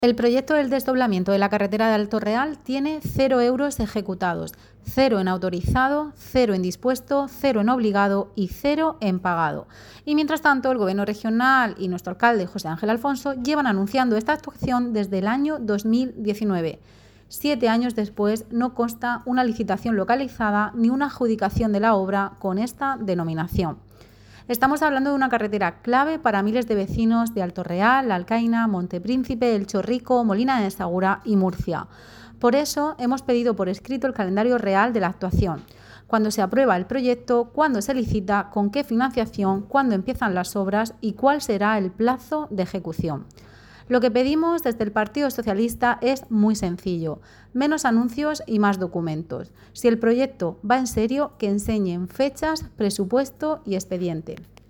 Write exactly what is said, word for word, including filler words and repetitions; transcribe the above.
El proyecto del desdoblamiento de la carretera de Alto Real tiene cero euros ejecutados, cero en autorizado, cero en dispuesto, cero en obligado y cero en pagado. Y mientras tanto, el Gobierno regional y nuestro alcalde, José Ángel Alfonso, llevan anunciando esta actuación desde el año dos mil diecinueve. Siete años después, no consta una licitación localizada ni una adjudicación de la obra con esta denominación. Estamos hablando de una carretera clave para miles de vecinos de Alto Real, Alcaina, Montepríncipe, El Chorrico, Molina de Segura y Murcia. Por eso hemos pedido por escrito el calendario real de la actuación. Cuándo se aprueba el proyecto, cuándo se licita, con qué financiación, cuándo empiezan las obras y cuál será el plazo de ejecución. Lo que pedimos desde el Partido Socialista es muy sencillo: menos anuncios y más documentos. Si el proyecto va en serio, que enseñen fechas, presupuesto y expediente.